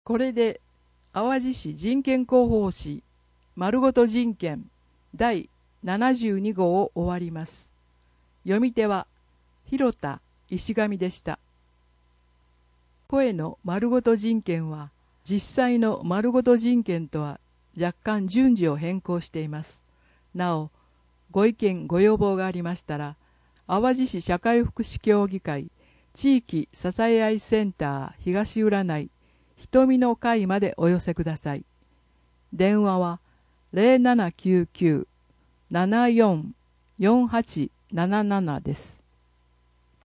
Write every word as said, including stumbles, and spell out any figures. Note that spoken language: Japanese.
これで淡路市人権広報誌丸ごと人権だいななじゅうにごうを終わります。読み手は広田石上でした。声の丸ごと人権は実際の丸ごと人権とは若干順序を変更しています。なお、ご意見ご要望がありましたら、淡路市社会福祉協議会地域支え合いセンター東浦内瞳の会までお寄せください。電話は ゼロななきゅうきゅう ななよん よんはちななな です。